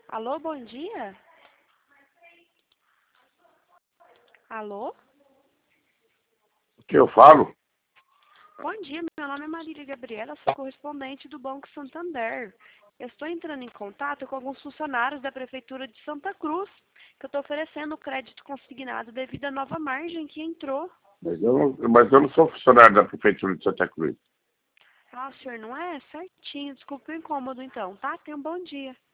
Alô, bom dia? Alô? O que eu falo? Bom dia, meu nome é Marília Gabriela, sou correspondente do Banco Santander. Eu estou entrando em contato com alguns funcionários da Prefeitura de Santa Cruz, que eu estou oferecendo crédito consignado devido à nova margem que entrou. Mas eu não sou funcionário da Prefeitura de Santa Cruz. Ah, o senhor não é? Certinho, desculpe o incômodo então, tá? Tenha um bom dia.